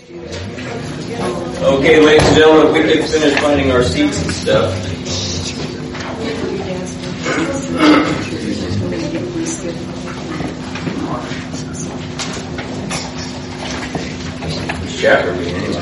Okay, ladies and gentlemen, if we could finish finding our seats and stuff. Which chapter are we in anyway?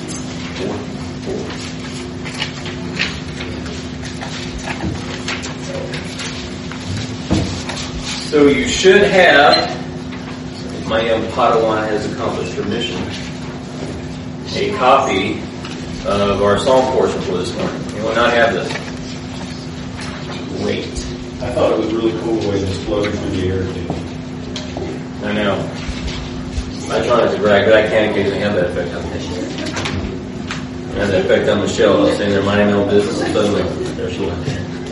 So you should have, if my young Padawan has accomplished her mission, a copy of our psalm portion for this morning. You will not have this. Wait. I thought it was really cool the way this floated through the air. I know. I try not to brag, but I can't occasionally have that effect on me. I have that effect on Michelle. I was saying they're minding their own business, and suddenly there she went.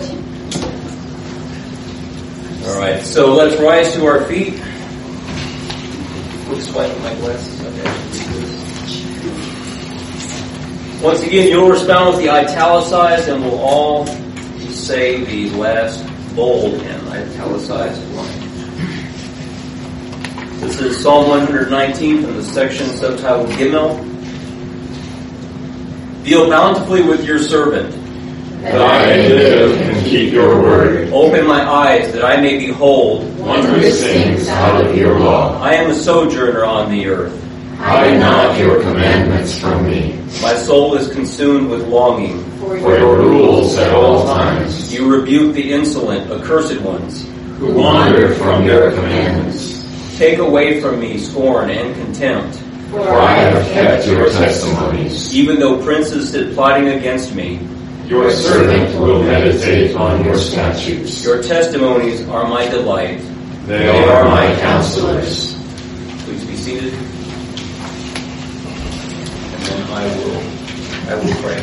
All right, so let's rise to our feet. Looks like my glasses. Okay. Once again, you'll respond with the italicized, and we'll all say the last bold and italicized line. This is Psalm 119 from the section subtitled Gimel. Deal bountifully with your servant, that I may live and keep your word. Open my eyes that I may behold wondrous things out of your law. I am a sojourner on the earth. Hide not your commandments from me. My soul is consumed with longing for your rules at all times. You rebuke the insolent, accursed ones who wander from your commandments. Take away from me scorn and contempt. For I have kept your testimonies. Even though princes sit plotting against me, your servant will meditate on your statutes. Your testimonies are my delight. They are my counselors. Please be seated. And then I will pray.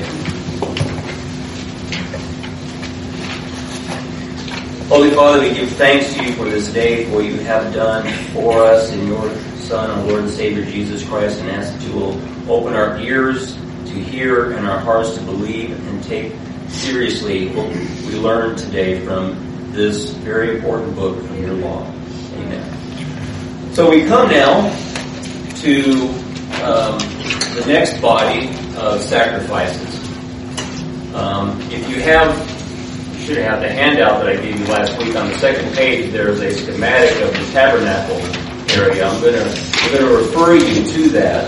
Holy Father, we give thanks to you for this day, for what you have done for us in your Son, our Lord and Savior, Jesus Christ, and ask that you will open our ears to hear and our hearts to believe and take seriously what we learned today from this very important book from your law. Amen. So we come now to the next body of sacrifices. If you should have the handout that I gave you last week. On the second page, there's a schematic of the tabernacle area. I'm going to refer you to that.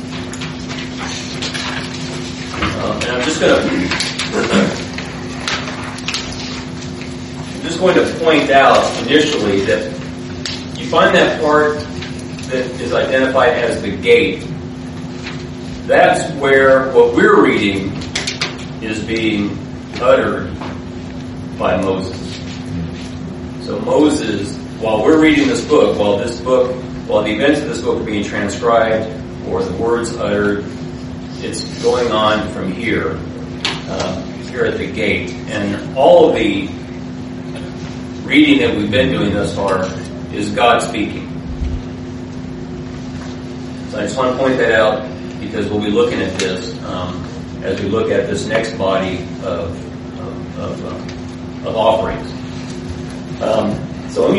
And I'm just going to point out initially that you find that part that is identified as the gate. That's where what we're reading is being uttered by Moses. So Moses, while we're reading this book, while the events of this book are being transcribed or the words uttered, it's going on from here at the gate. And all of the reading that we've been doing thus far is God speaking. So I just want to point that out because we'll be looking at this as we look at this next body of offerings. So let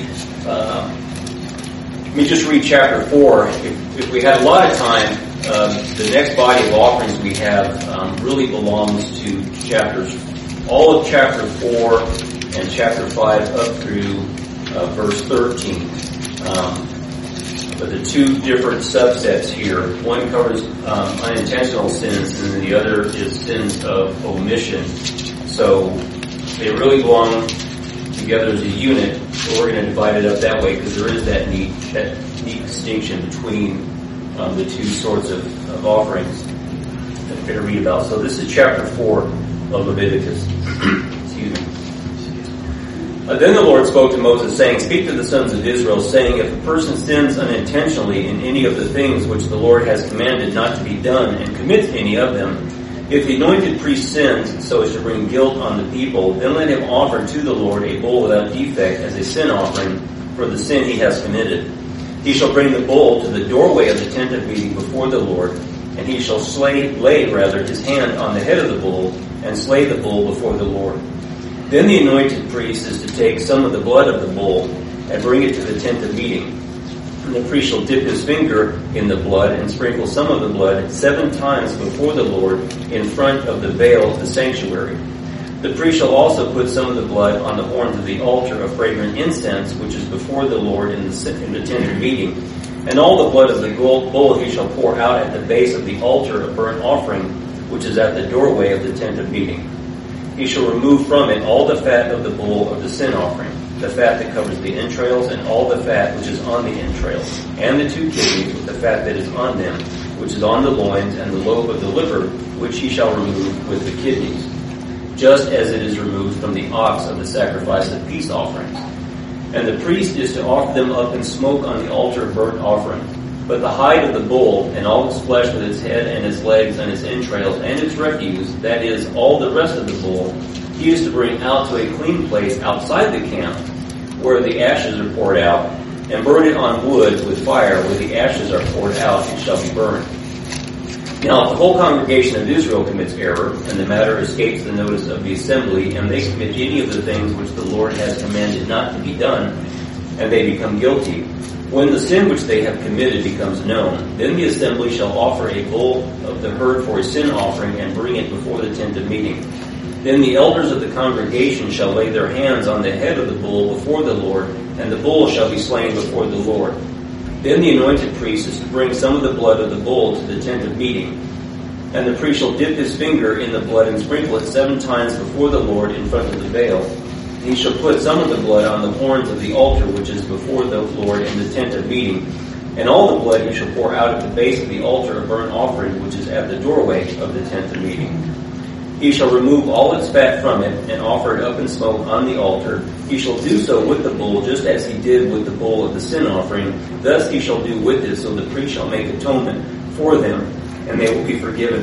me just read chapter 4. If we had a lot of time, the next body of offerings we have really belongs to all of chapter 4 and chapter 5 up through verse 13. But the two different subsets here, one covers unintentional sins and the other is sins of omission. So they really belong together as a unit. So we're going to divide it up that way because there is that neat distinction between the two sorts of offerings that we're going to read about. So this is chapter 4 of Leviticus. Excuse me. Then the Lord spoke to Moses, saying, Speak to the sons of Israel, saying, If a person sins unintentionally in any of the things which the Lord has commanded not to be done, and commits any of them, if the anointed priest sins so as to bring guilt on the people, then let him offer to the Lord a bull without defect as a sin offering for the sin he has committed. He shall bring the bull to the doorway of the tent of meeting before the Lord, and he shall lay his hand on the head of the bull, and slay the bull before the Lord. Then the anointed priest is to take some of the blood of the bull and bring it to the tent of meeting. And the priest shall dip his finger in the blood and sprinkle some of the blood 7 times before the Lord in front of the veil of the sanctuary. The priest shall also put some of the blood on the horns of the altar of fragrant incense, which is before the Lord in the tent of meeting. And all the blood of the bull he shall pour out at the base of the altar of burnt offering, which is at the doorway of the tent of meeting. He shall remove from it all the fat of the bull of the sin offering, the fat that covers the entrails, and all the fat which is on the entrails, and the 2 kidneys with the fat that is on them, which is on the loins, and the lobe of the liver, which he shall remove with the kidneys, just as it is removed from the ox of the sacrifice of peace offerings. And the priest is to offer them up in smoke on the altar of burnt offering. But the hide of the bull, and all its flesh with its head and its legs and its entrails and its refuse, that is, all the rest of the bull, he is to bring out to a clean place outside the camp, where the ashes are poured out, and burn it on wood with fire, where the ashes are poured out, it shall be burned. Now, if the whole congregation of Israel commits error, and the matter escapes the notice of the assembly, and they commit any of the things which the Lord has commanded not to be done, and they become guilty, when the sin which they have committed becomes known, then the assembly shall offer a bull of the herd for a sin offering, and bring it before the tent of meeting. Then the elders of the congregation shall lay their hands on the head of the bull before the Lord, and the bull shall be slain before the Lord. Then the anointed priest is to bring some of the blood of the bull to the tent of meeting. And the priest shall dip his finger in the blood and sprinkle it 7 times before the Lord in front of the veil. He shall put some of the blood on the horns of the altar which is before the Lord in the tent of meeting. And all the blood he shall pour out at the base of the altar of burnt offering which is at the doorway of the tent of meeting. He shall remove all its fat from it and offer it up in smoke on the altar. He shall do so with the bull, just as he did with the bull of the sin offering. Thus he shall do with it, so the priest shall make atonement for them, and they will be forgiven.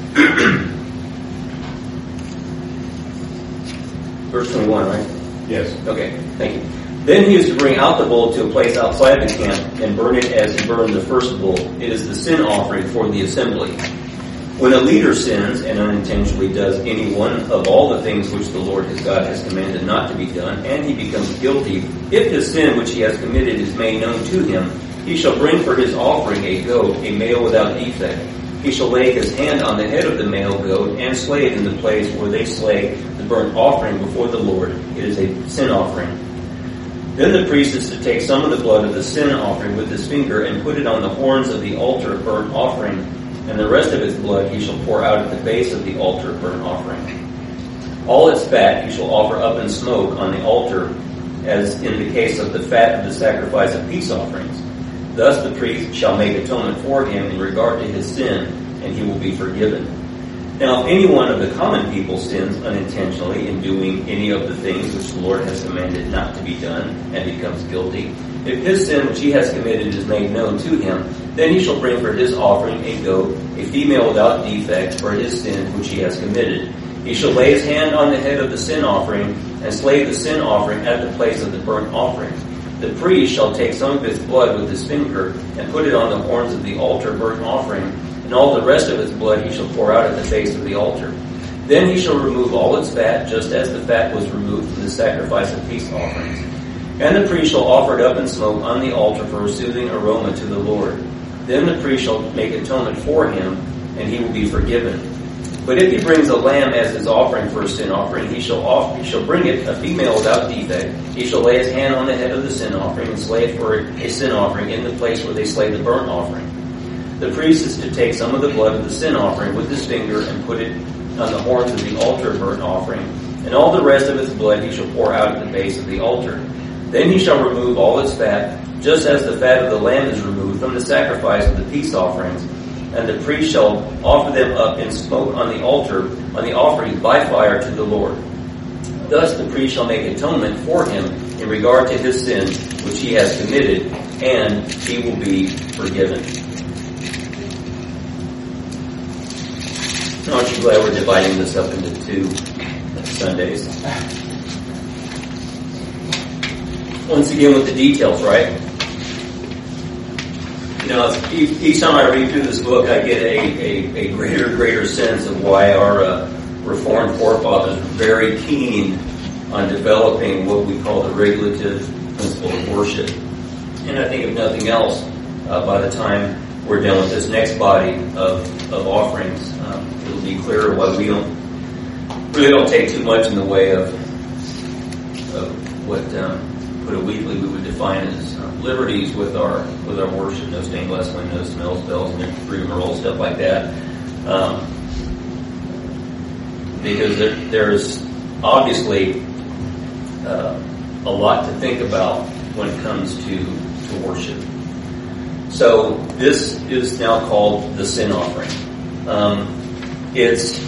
Verse 21, right? Yes. Okay, thank you. Then he is to bring out the bull to a place outside the camp and burn it as he burned the first bull. It is the sin offering for the assembly. When a leader sins and unintentionally does any one of all the things which the Lord his God has commanded not to be done, and he becomes guilty, if the sin which he has committed is made known to him, he shall bring for his offering a goat, a male without defect. He shall lay his hand on the head of the male goat and slay it in the place where they slay the burnt offering before the Lord. It is a sin offering. Then the priest is to take some of the blood of the sin offering with his finger and put it on the horns of the altar of burnt offering, and the rest of its blood he shall pour out at the base of the altar of burnt offering. All its fat he shall offer up in smoke on the altar, as in the case of the fat of the sacrifice of peace offerings. Thus the priest shall make atonement for him in regard to his sin, and he will be forgiven. Now if any one of the common people sins unintentionally in doing any of the things which the Lord has commanded not to be done, and becomes guilty, if his sin which he has committed is made known to him, then he shall bring for his offering a goat, a female without defect, for his sin which he has committed. He shall lay his hand on the head of the sin offering, and slay the sin offering at the place of the burnt offering. The priest shall take some of its blood with his finger, and put it on the horns of the altar burnt offering, and all the rest of its blood he shall pour out at the base of the altar. Then he shall remove all its fat, just as the fat was removed from the sacrifice of peace offerings. And the priest shall offer it up in smoke on the altar for a soothing aroma to the Lord. Then the priest shall make atonement for him, and he will be forgiven. But if he brings a lamb as his offering for a sin offering, he shall bring it, a female without defect. He shall lay his hand on the head of the sin offering and slay it for a sin offering in the place where they slay the burnt offering. The priest is to take some of the blood of the sin offering with his finger and put it on the horns of the altar of burnt offering, and all the rest of its blood he shall pour out at the base of the altar. Then he shall remove all its fat, just as the fat of the lamb is removed from the sacrifice of the peace offerings, and the priest shall offer them up in smoke on the altar, on the offering by fire to the Lord. Thus the priest shall make atonement for him in regard to his sin which he has committed, and he will be forgiven. Aren't you glad we're dividing this up into 2 Sundays? Once again with the details, right? You know, each time I read through this book, I get a greater sense of why our Reformed forefathers were very keen on developing what we call the regulative principle of worship. And I think if nothing else, by the time we're done with this next body of offerings, it'll be clearer why we really don't take too much in the way of what a weekly we would define as liberties with our worship, no stained glass windows, smells, bells, and rigmarole, stuff like that. Because there's obviously a lot to think about when it comes to worship. So this is now called the sin offering. It's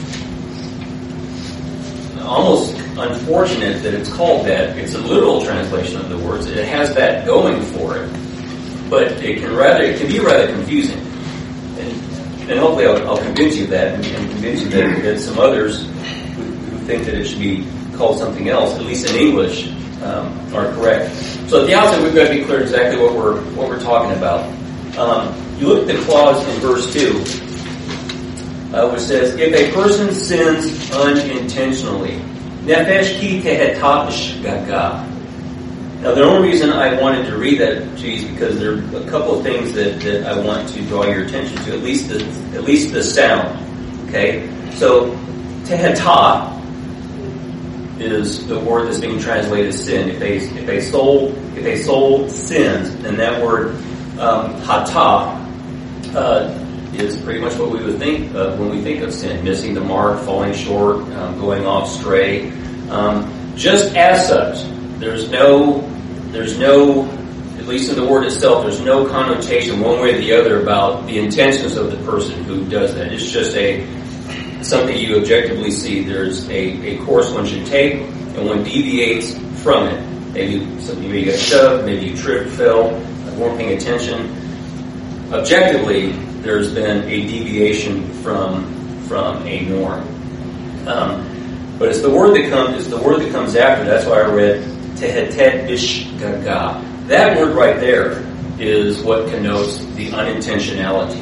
almost unfortunate that it's called that. It's a literal translation of the words. It has that going for it, but it can be rather confusing. And hopefully I'll convince you of that, and convince you that some others who think that it should be called something else, at least in English, are correct. So at the outset, we've got to be clear exactly what we're talking about. You look at the clause in verse 2, which says, "If a person sins unintentionally, nefesh ki tehetah b'shgaga." Now, the only reason I wanted to read that to you is because there are a couple of things that I want to draw your attention to, at least the sound. Okay, so tehetah is the word that's being translated as sin. If a soul sins, then that word hatah is pretty much what we would think of when we think of sin: missing the mark, falling short, going off stray. Just as such, there's no, at least in the word itself, there's no connotation one way or the other about the intentions of the person who does that. It's just something you objectively see. There's a course one should take, and one deviates from it. Maybe you got shoved, maybe you tripped, fell, weren't paying attention. Objectively, there's been a deviation from a norm. But it's the word that comes after. That's why I read tehetet bishgaga. That word right there is what connotes the unintentionality.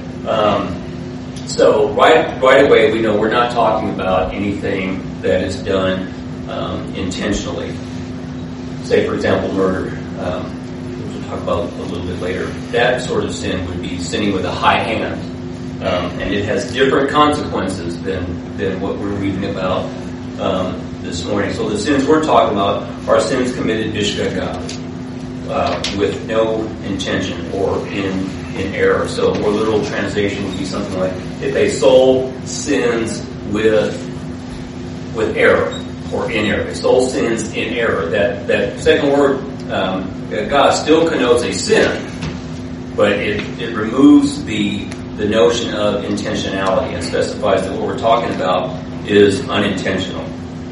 So right away we know we're not talking about anything that is done intentionally. Say, for example, murder. Which we'll talk about a little bit later. That sort of sin would be sinning with a high hand. And it has different consequences than what we're reading about this morning. So the sins we're talking about are sins committed bishgaga, with no intention or in error. So a more literal translation would be something like, if a soul sins with error or in error. If a soul sins in error, that second word, God, still connotes a sin, but it removes the notion of intentionality and specifies that what we're talking about is unintentional.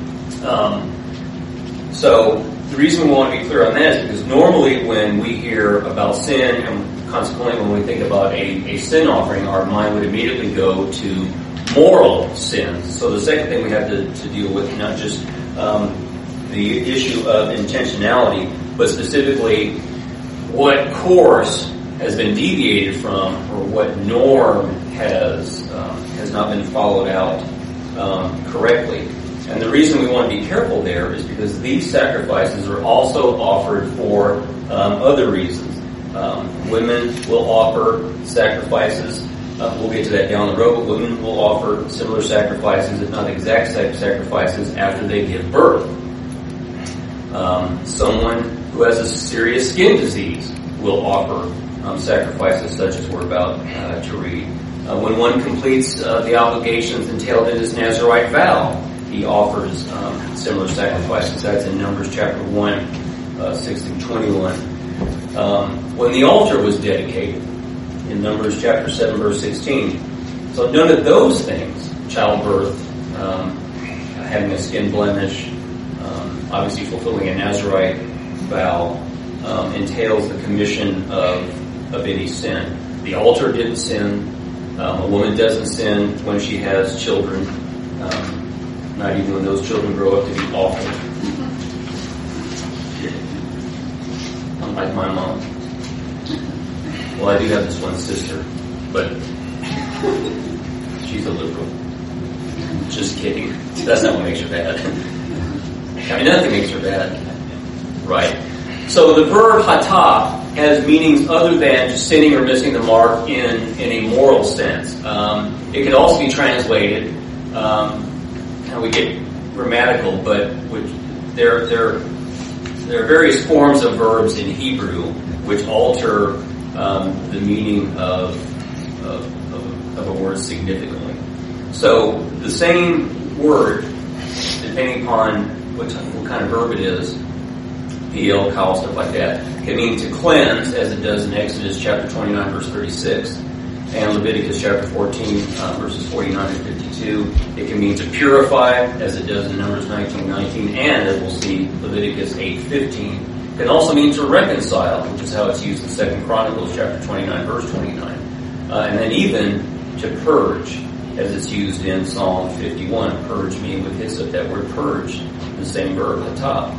So the reason we want to be clear on that is because normally when we hear about sin, and consequently when we think about a sin offering, our mind would immediately go to moral sins. So the second thing we have to deal with, not just the issue of intentionality, but specifically what course has been deviated from, or what norm has not been followed out correctly. And the reason we want to be careful there is because these sacrifices are also offered for other reasons. Women will offer sacrifices. We'll get to that down the road, but women will offer similar sacrifices, if not exact sacrifices, after they give birth. Someone who has a serious skin disease will offer sacrifices such as we're about to read. When one completes the obligations entailed in his Nazirite vow, he offers similar sacrifices. That's in Numbers chapter 1, 6 through 21. When the altar was dedicated, in Numbers chapter 7, verse 16. So none of those things, childbirth, having a skin blemish, obviously fulfilling a Nazirite vow, entails the commission of any sin. The altar didn't sin. A woman doesn't sin when she has children, not even when those children grow up to be awful. Unlike my mom. Well, I do have this one sister, but she's a liberal. Just kidding. That's not what makes her bad. I mean, nothing makes her bad. Right. So the verb hatah has meanings other than just sinning or missing the mark in a moral sense. It can also be translated, and we get grammatical, but there are various forms of verbs in Hebrew which alter the meaning of a word significantly. So the same word, depending upon what kind of verb it is, PL, kal, stuff like that, can mean to cleanse, as it does in Exodus chapter 29, verse 36, and Leviticus chapter 14, verses 49 and 52. It can mean to purify, as it does in Numbers 19:19, and, as we'll see, Leviticus 8:15. It can also mean to reconcile, which is how it's used in 2 Chronicles chapter 29, verse 29. And then even to purge, as it's used in Psalm 51. Purge me with hyssop. That word purge, the same verb, hatah.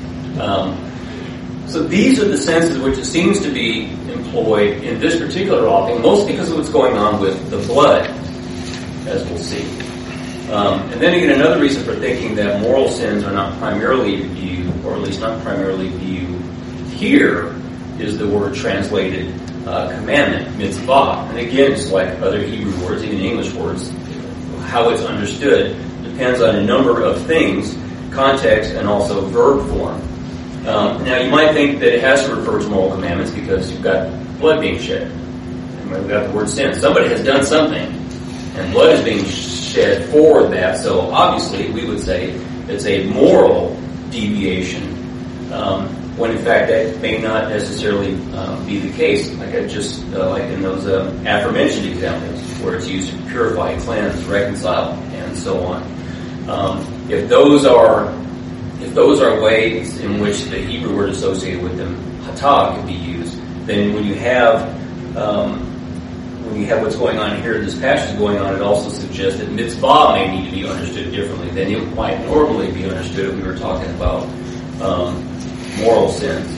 So these are the senses in which it seems to be employed in this particular offering, mostly because of what's going on with the blood, as we'll see. And then again, another reason for thinking that moral sins are not primarily viewed, or at least not primarily viewed here, is the word translated commandment, mitzvah. And again, it's like other Hebrew words, even English words, how it's understood depends on a number of things, context and also verb form. Now, you might think that it has to refer to moral commandments because you've got blood being shed. And we've got the word sin. Somebody has done something, and blood is being shed for that. So obviously, we would say it's a moral deviation, when in fact that may not necessarily be the case. Like I just like in those aforementioned examples, where it's used to purify, cleanse, reconcile, and so on. If those are ways in which the Hebrew word associated with them, hatah, can be used, then when you have what's going on here, this passage going on, it also suggests that mitzvah may need to be understood differently than it might normally be understood if we were talking about moral sins.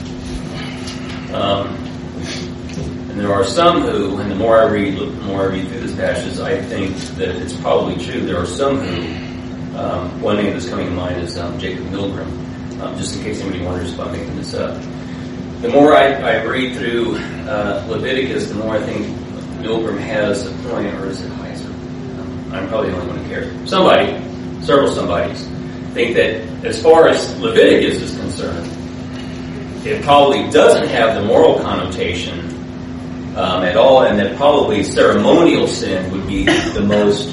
And there are some who, and the more I read through this passage, I think that it's probably true. There are some who, one name that's coming to mind is Jacob Milgrom, just in case anybody wonders if I'm making this up. The more I read through Leviticus, the more I think Milgrom has a point, or is it Heiser? I'm probably the only one who cares. Several somebodies, think that as far as Leviticus is concerned, it probably doesn't have the moral connotation at all, and that probably ceremonial sin would be the most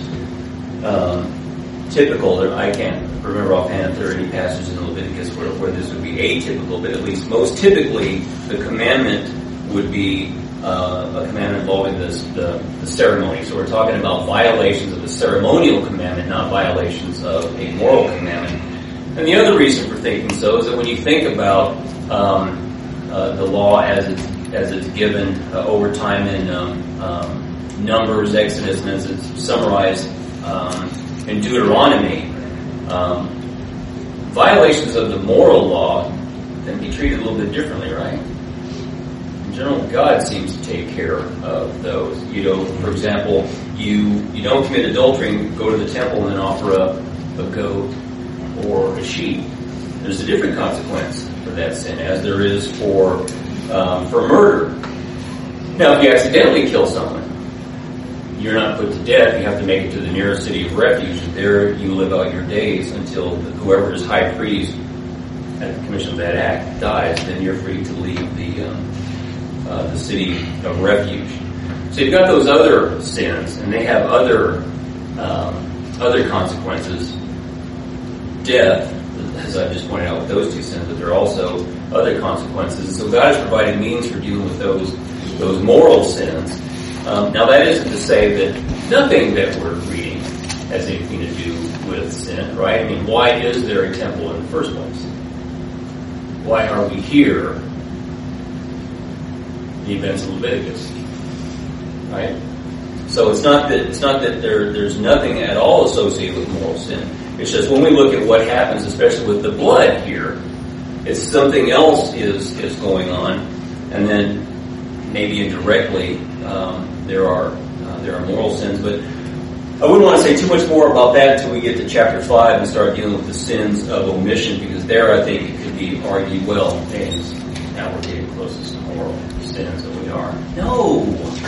typical. I can't remember offhand if there are any passages in Leviticus where this would be atypical, but at least most typically the commandment would be a commandment involving the ceremony. So we're talking about violations of the ceremonial commandment, not violations of a moral commandment. And the other reason for thinking so is that when you think about the law as it's given over time in Numbers, Exodus, and as it's summarized in Deuteronomy, violations of the moral law can be treated a little bit differently, right? In general, God seems to take care of those. For example, you don't commit adultery and go to the temple and then offer a goat or a sheep. There's a different consequence for that sin, as there is for murder. Now, if you accidentally kill someone, you're not put to death. You have to make it to the nearest city of refuge, and there you live out your days until whoever is high priest at the commission of that act dies. Then you're free to leave the city of refuge. So you've got those other sins, and they have other consequences. Death, as I just pointed out with those two sins, but there are also other consequences. So God has provided means for dealing with those moral sins. Now that isn't to say that nothing that we're reading has anything to do with sin, right? I mean, why is there a temple in the first place? Why are we here? The events of Leviticus, right? So it's not that there's nothing at all associated with moral sin. It's just when we look at what happens, especially with the blood here, it's something else is going on, and then maybe indirectly there are moral sins. But I wouldn't want to say too much more about that until we get to chapter 5 and start dealing with the sins of omission, because there I think it could be argued well. And now we're getting closest. moral sins that we are. No.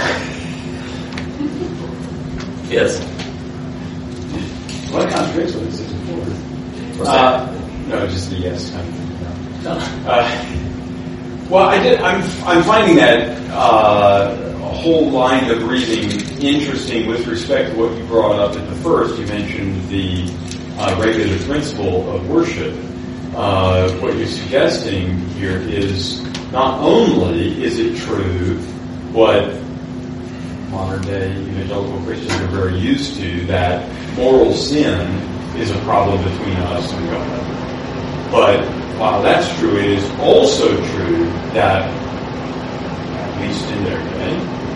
Yes. Well, that contradicts what it says before. No, just a yes kind of thing. No. Well, I'm finding that a whole line of reading interesting with respect to what you brought up at the first. You mentioned the regular principle of worship. What you're suggesting here is not only is it true what modern day evangelical Christians are very used to, that moral sin is a problem between us and God. But while that's true, it is also true that, at least in their day,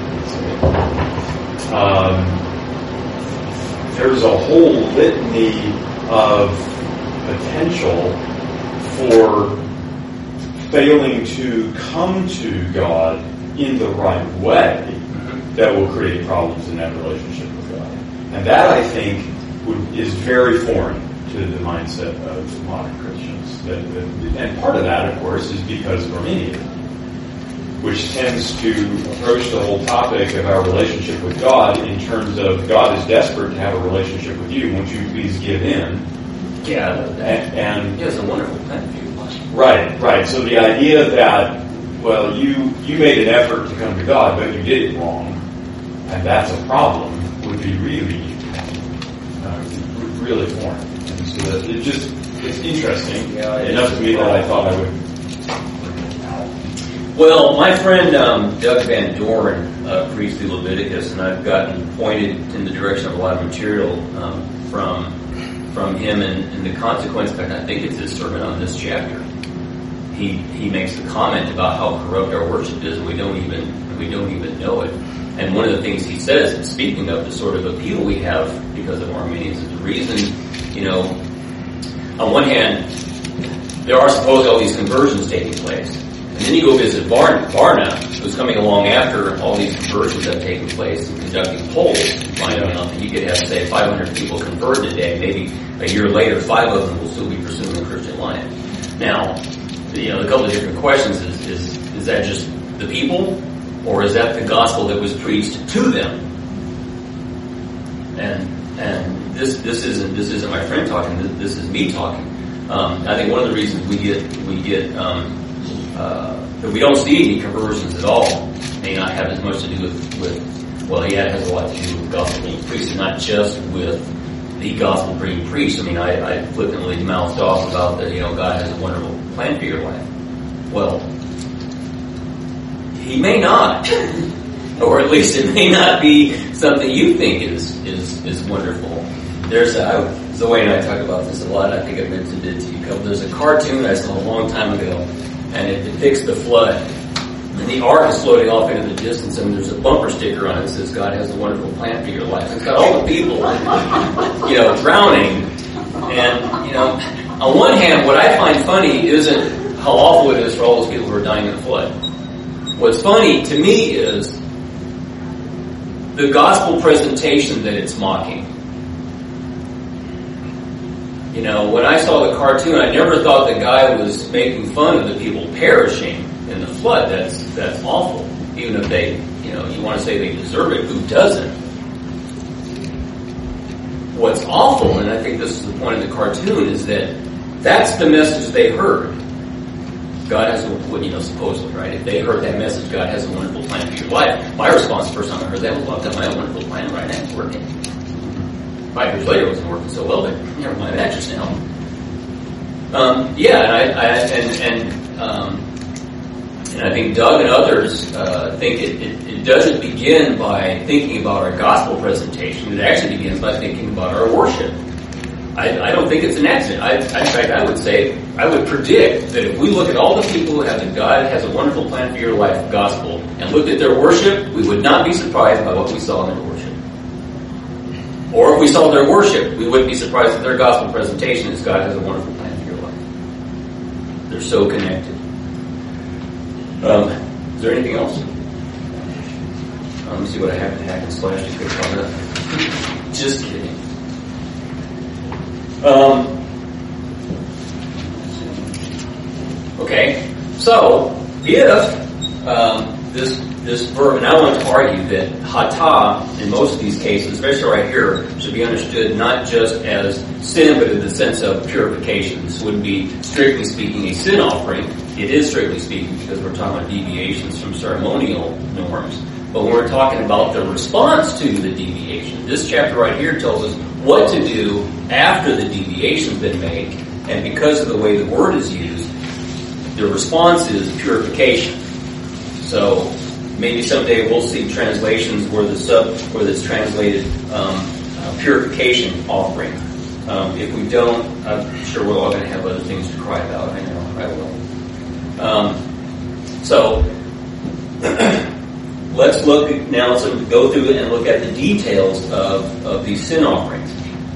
there's a whole litany of potential for failing to come to God in the right way that will create problems in that relationship with God. And that, I think, is very foreign to the mindset of modern Christians. And part of that, of course, is because of Arminianism, which tends to approach the whole topic of our relationship with God in terms of God is desperate to have a relationship with you. Won't you please give in? Yeah, and it's a wonderful thing for you. Right. So the idea that, well, you made an effort to come to God, but you did it wrong, and that's a problem, would be really foreign. And so that it's interesting enough to me that I thought I would. Well, my friend Doug Van Doren preached through Leviticus, and I've gotten pointed in the direction of a lot of material from him, and the consequence, in fact, I think it's his sermon on this chapter. He makes the comment about how corrupt our worship is, and we don't even know it. And one of the things he says, and speaking of the sort of appeal we have because of Armenians, is the reason, on one hand, there are supposedly all these conversions taking place. And then you go visit Varna, who's coming along after all these conversions have taken place and conducting polls, finding out that you could have, say, 500 people converted a day. Maybe a year later, 5 of them will still be pursuing the Christian life. Now, a couple of different questions is that just the people, or is that the gospel that was preached to them? And this isn't my friend talking. This is me talking. I think one of the reasons we get that we don't see any conversions at all may not have as much to do with it has a lot to do with gospel being preached, and not just with the gospel being preached. I mean, I flippantly mouthed off about that. God has a wonderful plan for your life. Well, He may not, or at least it may not be something you think is wonderful. Zoe and I talk about this a lot. I think I mentioned it to you. There's a cartoon I saw a long time ago, and it depicts the flood. And the ark is floating off into the distance, and there's a bumper sticker on it that says, "God has a wonderful plan for your life." It's got all the people, drowning. And, on one hand, what I find funny isn't how awful it is for all those people who are dying in the flood. What's funny to me is the gospel presentation that it's mocking. When I saw the cartoon, I never thought the guy was making fun of the people perishing in the flood. That's awful. Even if they, you want to say they deserve it, who doesn't? What's awful, and I think this is the point of the cartoon, is that that's the message they heard. God has supposedly, right? If they heard that message, God has a wonderful plan for your life. My response the first time I heard that was, well, I've got my own wonderful plan right now. It's working. 5 years later, it wasn't working so well, but never mind that just now. And I think Doug and others think it doesn't begin by thinking about our gospel presentation. It actually begins by thinking about our worship. I don't think it's an accident. In fact, I would predict that if we look at all the people who have the God has a wonderful plan for your life gospel and looked at their worship, we would not be surprised by what we saw in their worship. Or if we saw their worship, we wouldn't be surprised that their gospel presentation is God has a wonderful plan for your life. They're so connected. Is there anything else? Let me see what I have to hack and slash to pick on up. Just kidding. Okay, so if this verb, and I want to argue that hata, in most of these cases, especially right here, should be understood not just as sin, but in the sense of purification. This wouldn't be, strictly speaking, a sin offering. It is strictly speaking because we're talking about deviations from ceremonial norms. But when we're talking about the response to the deviation, this chapter right here tells us what to do after the deviation's been made. And because of the way the word is used, the response is purification. So maybe someday we'll see translations where it's translated purification offering. If we don't, I'm sure we're all going to have other things to cry about. I know, I will. So let's look now. So go through and look at the details of these sin offerings.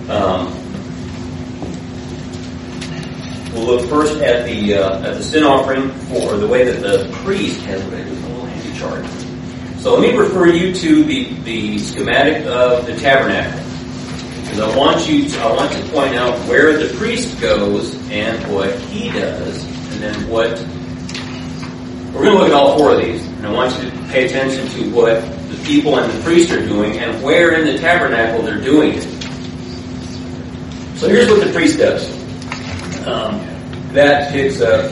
We'll look first at the sin offering for the way that the priest has a little handy chart. So let me refer you to the schematic of the tabernacle, because I want to point out where the priest goes and what he does, and then what we're going to look at all four of these. And I want you to pay attention to what the people and the priest are doing and where in the tabernacle they're doing it. So here's what the priest does. That picks up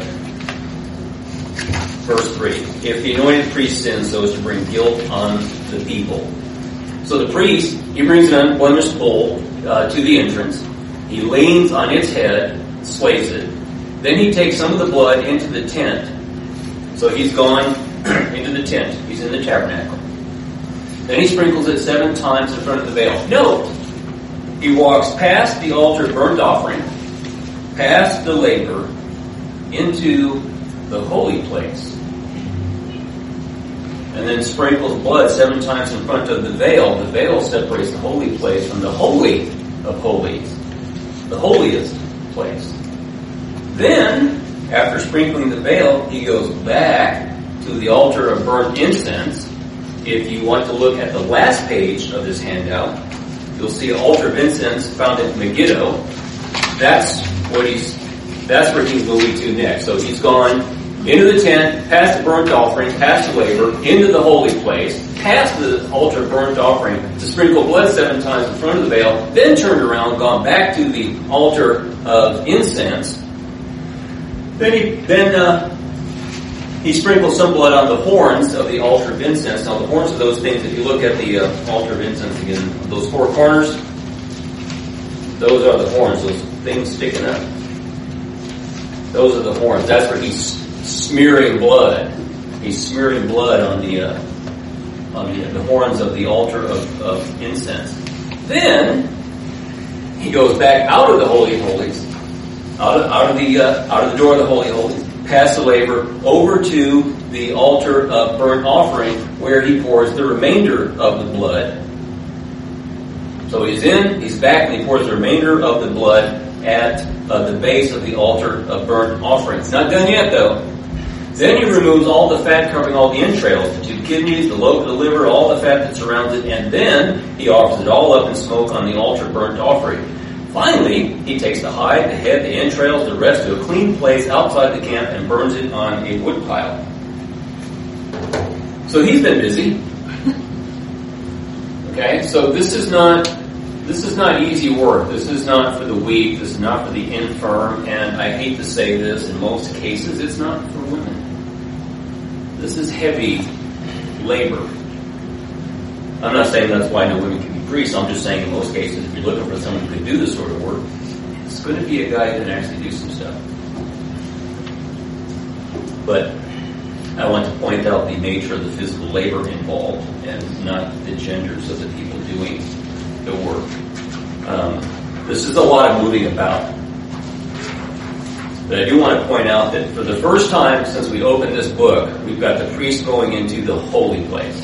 verse 3. If the anointed priest sins so as to bring guilt on the people. So the priest, he brings an unblemished bull to the entrance. He leans on its head, slays it. Then he takes some of the blood into the tent. So he's gone into the tent. He's in the tabernacle. Then he sprinkles it 7 times in front of the veil. Note, he walks past the altar burnt offering, past the laver, into the holy place, and then sprinkles blood 7 times in front of the veil. The veil separates the holy place from the holy of holies, the holiest place. Then, after sprinkling the veil, he goes back to the altar of burnt incense. If you want to look at the last page of this handout, you'll see an altar of incense found at Megiddo. That's where he's moving to next. So he's gone into the tent, past the burnt offering, past the laver, into the holy place, past the altar of burnt offering to sprinkle blood 7 times in front of the veil, then turned around, gone back to the altar of incense. Then he sprinkles some blood on the horns of the altar of incense. Now the horns are those things, if you look at the altar of incense again, those 4 corners, those are the horns, those things sticking up. Those are the horns. That's where he's smearing blood. He's smearing blood on the horns of the altar of incense. Then he goes back out of the Holy of Holies, out of the door of the Holy of Holies, past the laver, over to the altar of burnt offering, where he pours the remainder of the blood. So he's back, and he pours the remainder of the blood at the base of the altar of burnt offering. It's not done yet, though. Then he removes all the fat covering all the entrails, the 2 kidneys, the lobe of the liver, all the fat that surrounds it, and then he offers it all up in smoke on the altar of burnt offering. Finally, he takes the hide, the head, the entrails, the rest to a clean place outside the camp and burns it on a wood pile. So he's been busy. Okay, so this is not easy work. This is not for the weak. This is not for the infirm. And I hate to say this, in most cases, it's not for women. This is heavy labor. I'm not saying that's why no women can be priests. I'm just saying in most cases, if you're looking for someone who can do this sort of work, it's going to be a guy who can actually do some stuff. But I want to point out the nature of the physical labor involved and not the genders of the people doing the work. This is a lot of moving about. But I do want to point out that for the first time since we opened this book, we've got the priest going into the holy place.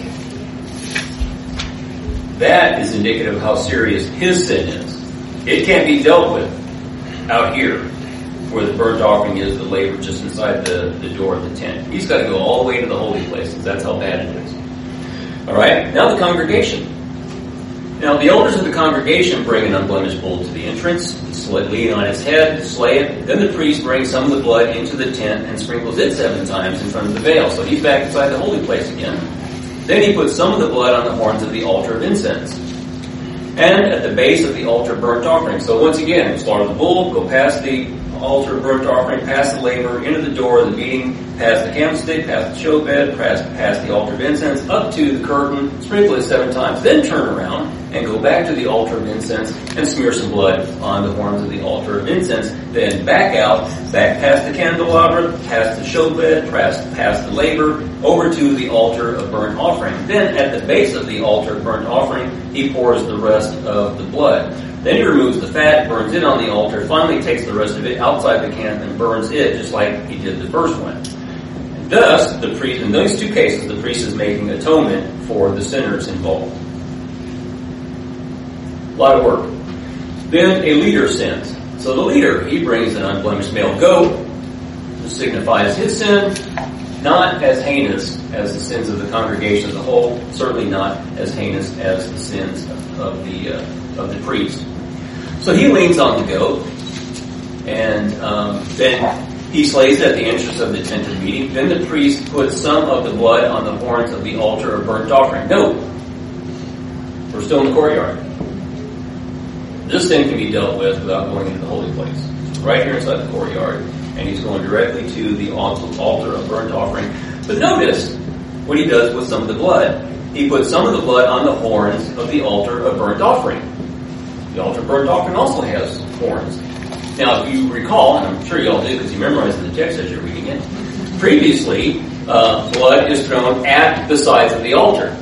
That is indicative of how serious his sin is. It can't be dealt with out here, where the burnt offering is, the laver just inside the door of the tent. He's got to go all the way to the holy place, because that's how bad it is. All right, now the congregation. Now the elders of the congregation bring an unblemished bull to the entrance, lean on its head, slay it. Then the priest brings some of the blood into the tent and sprinkles it 7 times in front of the veil. So he's back inside the holy place again. Then he puts some of the blood on the horns of the altar of incense and at the base of the altar burnt offering. So once again, slaughter the bull, go past the altar burnt offering, past the laver, into the door of the meeting, past the candlestick, past the showbed, past the altar of incense, up to the curtain, sprinkle it 7 times, then turn around and go back to the altar of incense and smear some blood on the horns of the altar of incense. Then back out, back past the candelabra, past the showbed, past the laver, over to the altar of burnt offering. Then at the base of the altar of burnt offering, he pours the rest of the blood. Then he removes the fat, burns it on the altar, finally takes the rest of it outside the camp and burns it, just like he did the first one. And thus, the priest, in those 2 cases, the priest is making atonement for the sinners involved. A lot of work. Then a leader sins. So the leader, he brings an unblemished male goat, which signifies his sin, not as heinous as the sins of the congregation as a whole, certainly not as heinous as the sins of the priest. So he leans on the goat, and then he slays it at the entrance of the tent of meeting. Then the priest puts some of the blood on the horns of the altar of burnt offering. No, we're still in the courtyard. This thing can be dealt with without going into the holy place. Right here inside the courtyard, and he's going directly to the altar of burnt offering. But notice what he does with some of the blood. He puts some of the blood on the horns of the altar of burnt offering. The altar of burnt offering also has horns. Now, if you recall, and I'm sure you all do because you memorized the text as you're reading it, previously, blood is thrown at the sides of the altar.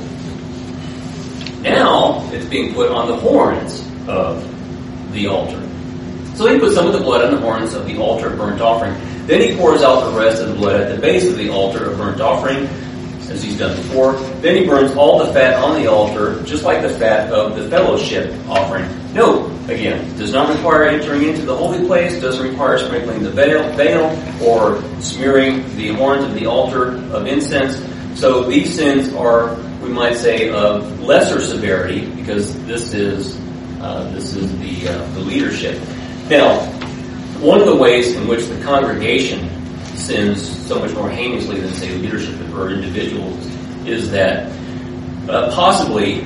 Now, it's being put on the horns of the altar. So he puts some of the blood on the horns of the altar of burnt offering. Then he pours out the rest of the blood at the base of the altar of burnt offering, as he's done before. Then he burns all the fat on the altar, just like the fat of the fellowship offering. Note, again, does not require entering into the holy place, doesn't require sprinkling the veil or smearing the horns of the altar of incense. So these sins are, we might say, of lesser severity, because this is the leadership. Now, one of the ways in which the congregation sins so much more heinously than, say, leadership or individuals is that possibly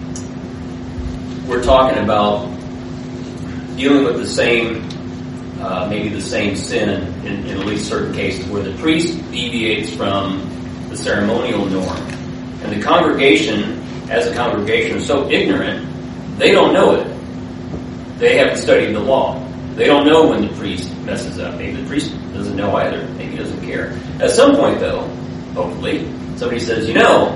we're talking about dealing with the same, maybe the same sin in at least certain cases where the priest deviates from the ceremonial norm. And the congregation, as a congregation, is so ignorant, they don't know it. They haven't studied the law. They don't know when the priest messes up. Maybe the priest doesn't know either. Maybe he doesn't care. At some point, though, hopefully, somebody says, you know,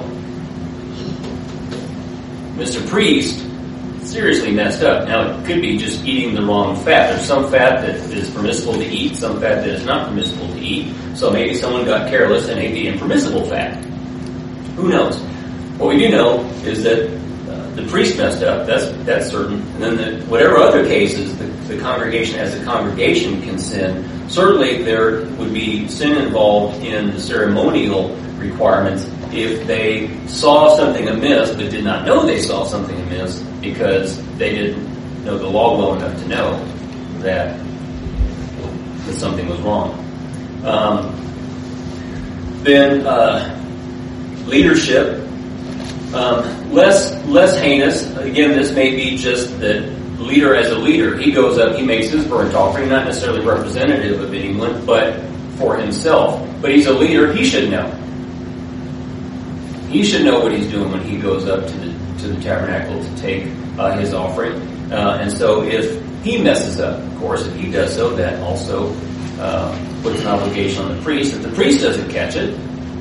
Mr. Priest seriously messed up. Now, it could be just eating the wrong fat. There's some fat that is permissible to eat, some fat that is not permissible to eat. So maybe someone got careless and ate the impermissible fat. Who knows? What we do know is that the priest messed up. That's certain. And then whatever other cases the congregation as a congregation can sin, certainly there would be sin involved in the ceremonial requirements if they saw something amiss but did not know they saw something amiss because they didn't know the law well enough to know that something was wrong. Then leadership, less heinous. Again, this may be just that leader as a leader, he goes up, he makes his burnt offering, not necessarily representative of anyone, but for himself. But he's a leader, he should know. He should know what he's doing when he goes up to the tabernacle to take his offering. And so if he messes up, of course, if he does so, that also puts an obligation on the priest. If the priest doesn't catch it,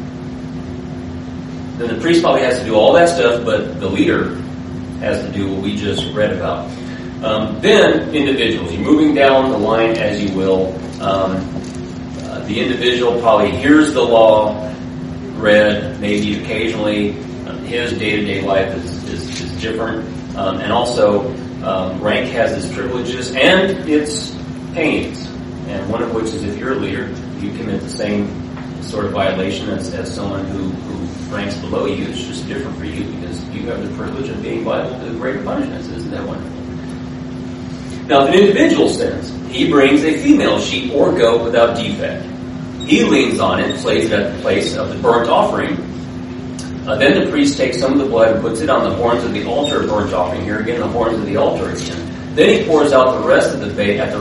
then the priest probably has to do all that stuff, but the leader has to do what we just read about. Then individuals, you're moving down the line as you will. The individual probably hears the law read, maybe occasionally his day-to-day life is different. And also, rank has its privileges and its pains. And one of which is if you're a leader, you commit the same sort of violation as someone who ranks below you. It's just different for you because you have the privilege of being liable to greater punishments. Isn't that wonderful? Now, if an individual sins, he brings a female sheep or goat without defect. He leans on it, plays it at the place of the burnt offering. Then the priest takes some of the blood and puts it on the horns of the altar burnt offering. Here again, the horns of the altar again. Then he pours out the rest of the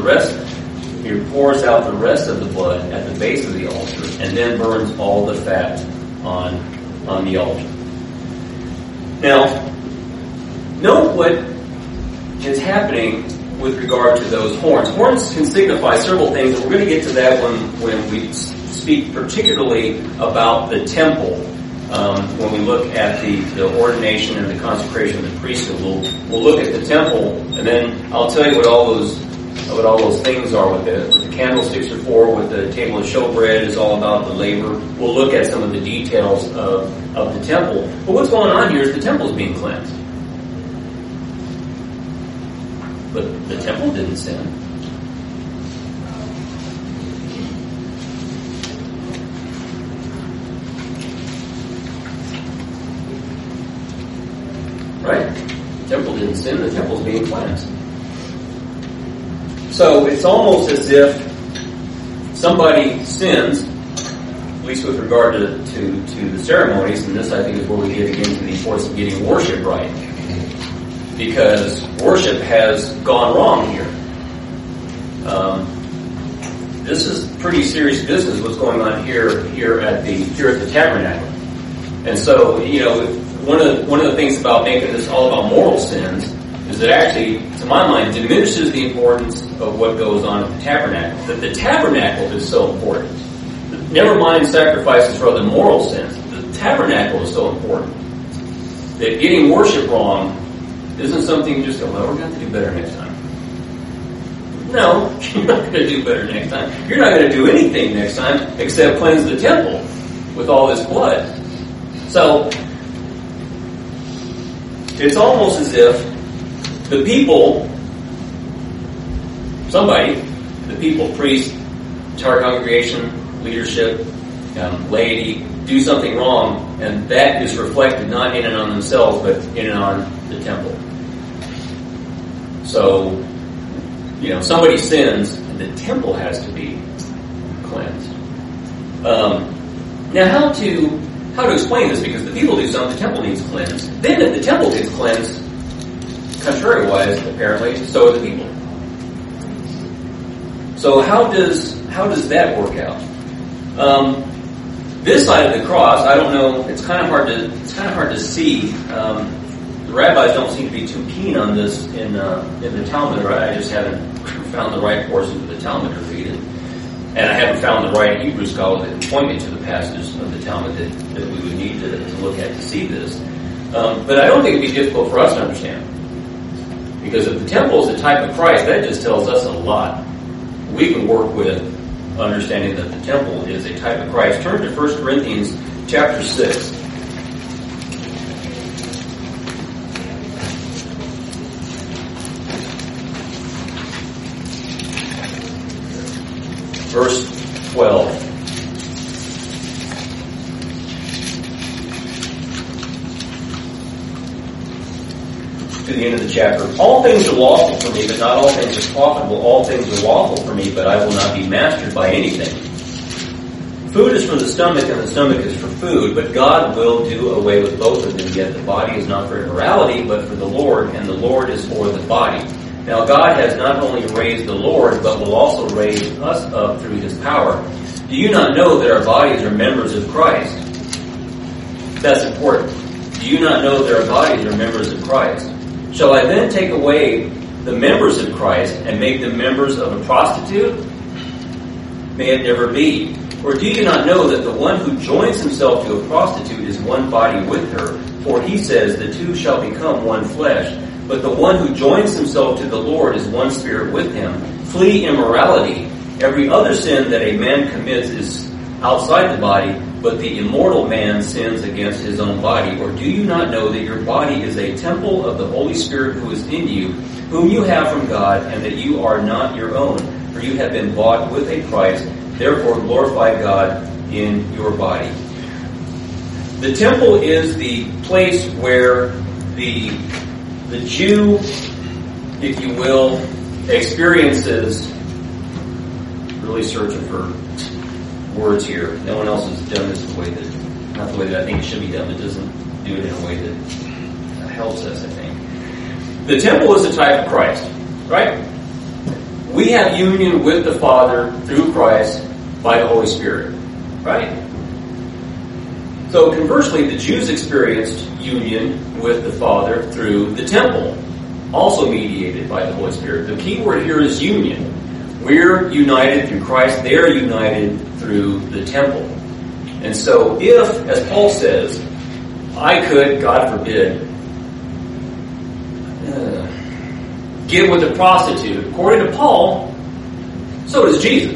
blood at the base of the altar, and then burns all the fat on the altar. Now, note what is happening with regard to those horns. Horns can signify several things, and we're going to get to that when we speak particularly about the temple. When we look at the ordination and the consecration of the priesthood, we'll look at the temple, and then I'll tell you what all those things are. What the candlesticks are for, what the table of showbread is all about, the laver. We'll look at some of the details of the temple. But what's going on here is the temple is being cleansed. But the temple didn't sin. Right? The temple didn't sin, the temple's being cleansed. So it's almost as if somebody sins, at least with regard to the ceremonies, and this I think is where we get again to the importance of getting worship right. Because worship has gone wrong here. This is pretty serious business what's going on here at the tabernacle. And so, one of the things about making this all about moral sins is that actually, to my mind, diminishes the importance of what goes on at the tabernacle. That the tabernacle is so important. Never mind sacrifices for other moral sins. The tabernacle is so important that getting worship wrong isn't something you just go, well, we're going to do better next time. No, you're not going to do better next time. You're not going to do anything next time except cleanse the temple with all this blood. So, it's almost as if the people, priest, entire congregation, leadership, laity, do something wrong, and that is reflected not in and on themselves, but in and on the temple. So, somebody sins, and the temple has to be cleansed. Now, how to explain this? Because the people do something, the temple needs cleansed. Then, if the temple gets cleansed, contrary-wise, apparently, so are the people. So, how does that work out? This side of the cross, I don't know. It's kind of hard to see. The rabbis don't seem to be too keen on this in the Talmud. Right? I just haven't found the right portions of the Talmud to read it, and I haven't found the right Hebrew scholar that can point me to the passages of the Talmud that we would need to look at to see this. But I don't think it'd be difficult for us to understand, because if the temple is a type of Christ, that just tells us a lot. We can work with understanding that the temple is a type of Christ. Turn to 1 Corinthians chapter 6. Verse 12. To the end of the chapter. All things are lawful for me, but not all things are profitable. All things are lawful for me, but I will not be mastered by anything. Food is for the stomach, and the stomach is for food, but God will do away with both of them. Yet the body is not for immorality, but for the Lord, and the Lord is for the body. Now God has not only raised the Lord, but will also raise us up through His power. Do you not know that our bodies are members of Christ? That's important. Do you not know that our bodies are members of Christ? Shall I then take away the members of Christ and make them members of a prostitute? May it never be. Or do you not know that the one who joins himself to a prostitute is one body with her? For he says, the two shall become one flesh. But the one who joins himself to the Lord is one spirit with him. Flee immorality. Every other sin that a man commits is outside the body, but the immortal man sins against his own body. Or do you not know that your body is a temple of the Holy Spirit who is in you, whom you have from God, and that you are not your own? For you have been bought with a price. Therefore glorify God in your body. The temple is the place where the Jew, if you will, experiences, really searching for words here. No one else has done this not the way that I think it should be done. It doesn't do it in a way that helps us, I think. The temple is a type of Christ, right? We have union with the Father through Christ by the Holy Spirit, right? So conversely, the Jews experienced union with the Father through the temple, also mediated by the Holy Spirit. The key word here is union. We're united through Christ. They're united through the temple. And so if, as Paul says, I could, God forbid, get with a prostitute, according to Paul, so does Jesus.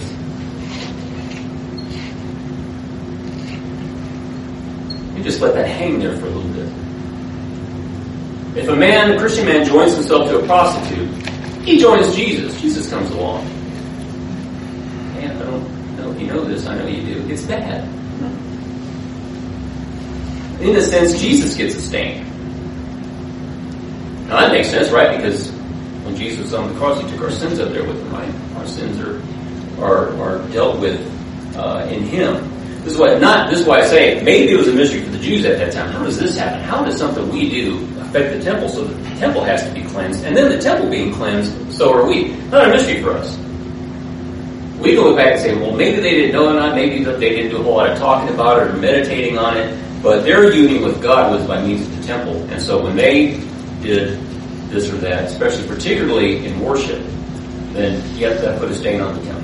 You just let that hang there for a little bit. If a Christian man joins himself to a prostitute, he joins Jesus. Jesus comes along. Man, I don't know if you know this. I know you do. It's bad. In a sense, Jesus gets a stain. Now that makes sense, right? Because when Jesus was on the cross, he took our sins up there with him, right? Our sins are dealt with in him. This is why I say maybe it was a mystery for the Jews at that time. How does this happen? How does something we do affect the temple so that the temple has to be cleansed? And then the temple being cleansed, so are we. Not a mystery for us. We go back and say, well, maybe they didn't know it or not. Maybe they didn't do a whole lot of talking about it or meditating on it. But their union with God was by means of the temple. And so when they did this or that, especially particularly in worship, then yes, that put a stain on the temple.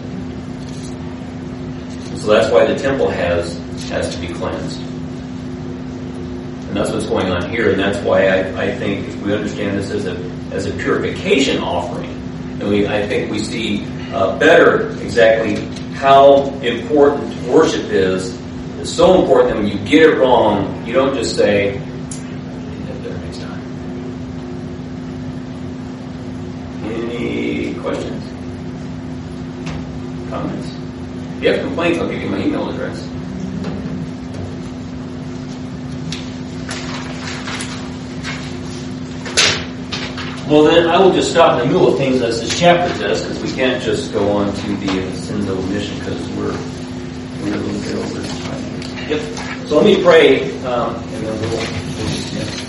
So that's why the temple has to be cleansed. And that's what's going on here, and that's why I think if we understand this as a purification offering, and I think we see better exactly how important worship is. It's so important that when you get it wrong, you don't just say, "Get better next time." Any questions? Comments? If you have complaints, I'll give you my email address. Well, then I will just stop in the middle of things as this chapter does, because we can't just go on to the sins of omission, because we're a little bit over time. Yep. So let me pray, and then we'll dismiss.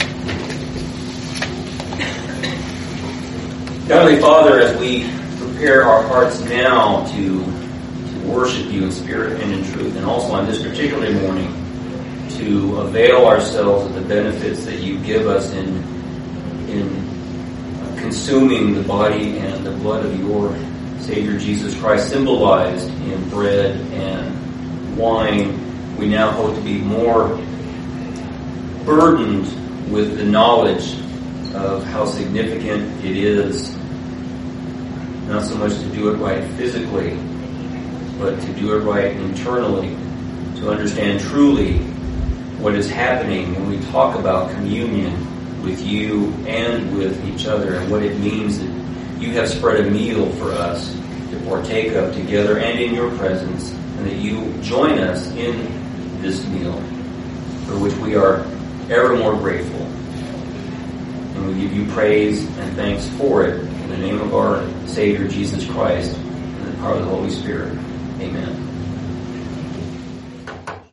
Heavenly Father, as we prepare our hearts now to worship you in spirit and in truth, and also on this particular morning to avail ourselves of the benefits that you give us in consuming the body and the blood of your Savior Jesus Christ, symbolized in bread and wine. We now hope to be more burdened with the knowledge of how significant it is, not so much to do it right physically, but to do it right internally, to understand truly what is happening when we talk about communion with you and with each other, and what it means that you have spread a meal for us to partake of together and in your presence, and that you join us in this meal, for which we are ever more grateful. And we give you praise and thanks for it, in the name of our Savior Jesus Christ, and the power of the Holy Spirit. Amen.